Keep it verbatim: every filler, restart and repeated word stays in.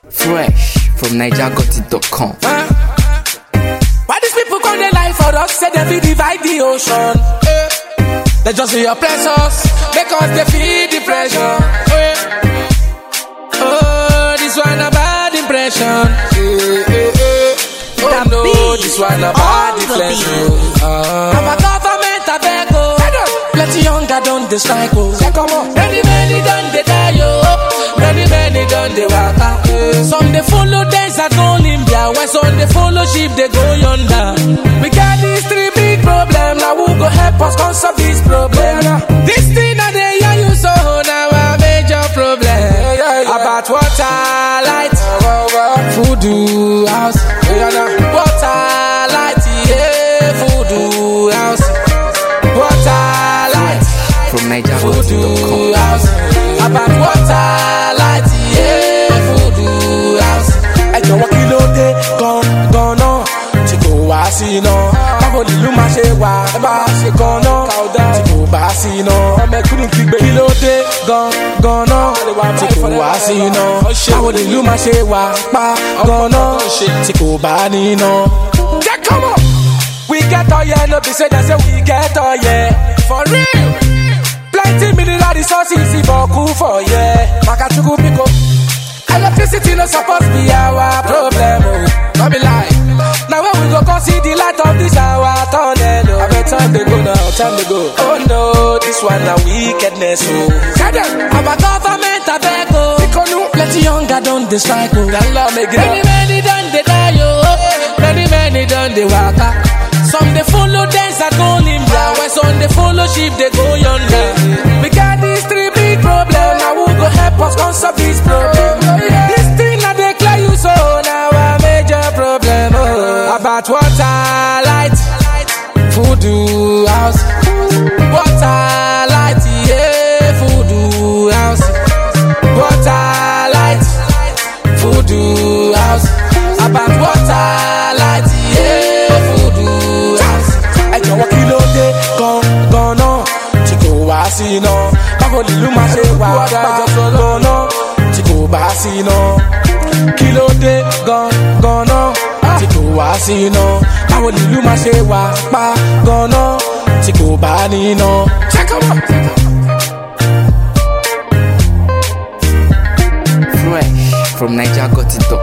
Fresh from Niger Got It dot com. Uh, why these people come their life for us? Say they will divide the ocean. Uh, they just will oppress us because they feel the pressure. Uh, oh, this one a bad impression. Uh, uh, uh, oh no, beat, this one a bad inflection. Uh, I'm a government a beg oh. Plenty younger don't they strike oh. Many many done they die oh. Many many done they waka. Some they follow days that go Olympia. When some they follow sheep they go yonder. We got these three big problems. Now who go help us solve this problem? This thing that they hear you so now a major problem. About water, light, voodoo house. Water, light, yeah, voodoo house. Water, light, from Niger Got It dot com. house. About water, light, yeah, voodoo house. Ẹ jọ̀wọ́ kí ló dé gan-gan tí kò wá sí iná? Báwo nílùú máa ṣe wà ẹ bá ṣe gan-an tí kò bá sí iná? Kí ló dé gan-gan tí kò wá sí iná? Báwo nílùú máa ṣe wà pa gan-an tí kò bá ní iná? Jẹ́ kọ́mọ̀! We get oil, no be say they say we get oil. For real! Plenty mineral resources, if I cool for yeah. Makachuku pico. Electricity no supposed be our problem, oh. Not be lie. Now when we go come see the light of this our tunnel, oh. I bet time they go now, time they go. Oh no, this one a wickedness, oh. I'm a government a beg, oh. Plenty younger don't they strike, oh. Many many done they die, oh. Many many done they waka. Some they follow days that go Olympia. When some they follow sheep they go yonder. We got these three big problems. Now who go help us solve this problem? This thing that they clear you so now a major problem. Oh. About water, light, voodoo house. Water, light, yeah, voodoo house. Water, light, voodoo house. About water, light, yeah, voodoo house. Ẹ jọ̀wọ́ kí ló dé gan-gan tí kò wá sí iná? Báwo nílùú máa ṣe wà pa gan-an tí kò bá sí iná? Kí ló dé gan-gan tí kò wá sí iná? Báwo nílùú máa ṣe wà pa gan-an tí kò bá ní iná? Fresh from Niger Got It dot com.